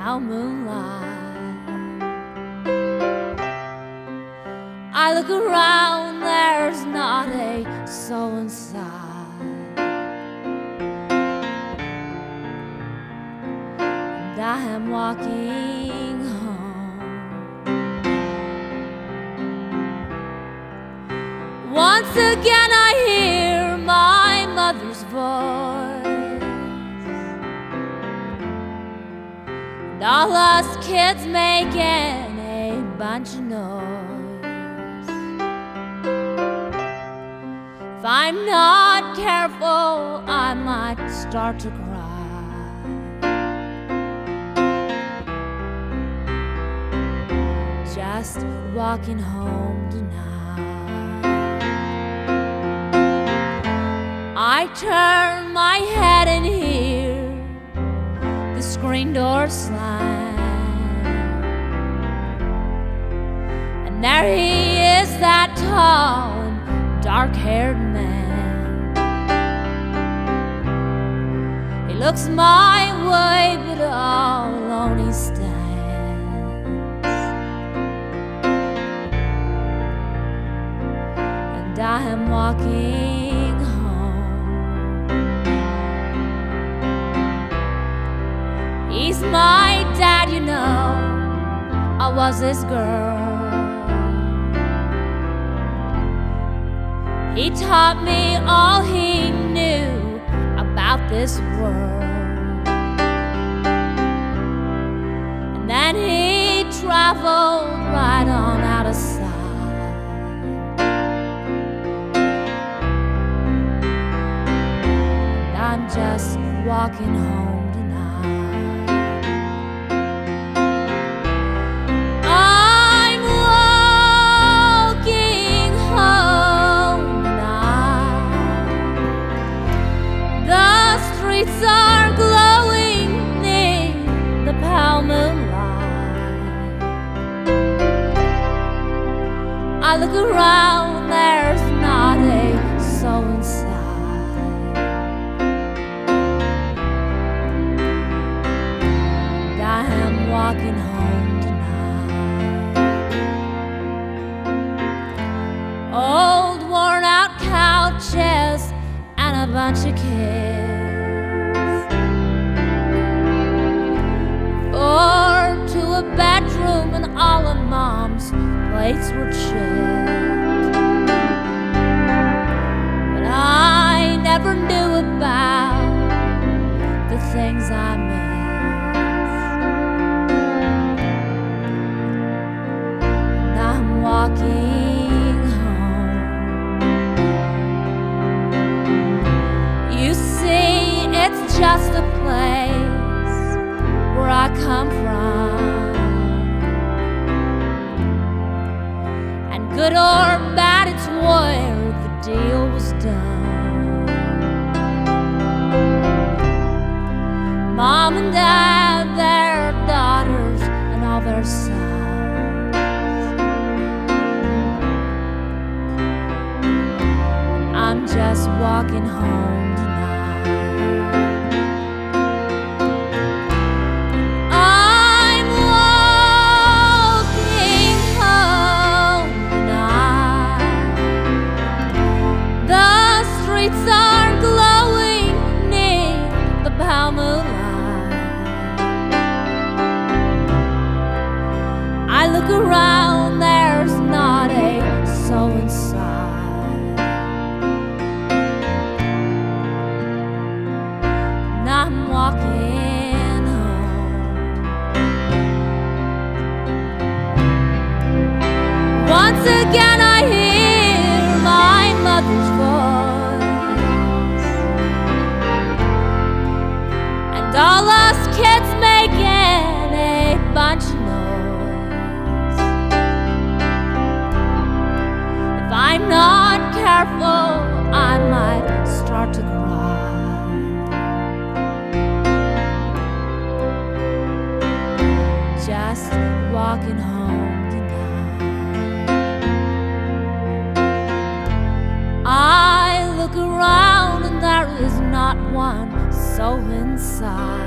pale moonlight. I look around, there's not a soul inside, and I am walking home. Once again I hear my mother's voice, and all us kids making a bunch of noise. If I'm not careful, I might start to cry. Just walking home tonight, I turn my head and hear the screen door slam, and there he is, that tall and dark-haired man. He looks my way, but all alone he stands, and I am walking home. He's my dad, you know, I was his girl. He taught me all he knew about this world, and then he traveled right on out of sight. And I'm just walking home tonight. I'm walking home tonight. The streets are glowing in the pale moonlight. I look around, there's not a soul inside, and I am walking home tonight. Old worn out couches and a bunch of kids, 4 to a bedroom, and all of Mom's plates were chipped. But I never knew about the things I missed, and I'm walking home. You see, it's just a place where I come from, and good or bad, it's where the deal was done. Mom and Dad, their daughters, and all their sons. I'm just walking home tonight. I'm walking home tonight. The streets are glowing neath the pale moonlight. I look around, there's not a soul inside, and I'm walking home. Once again I hear my mother's voice, and all us kids making a bunch of noise. If I'm not careful, I might start to cry. Just walking home tonight. I look around, and there is not one soul inside.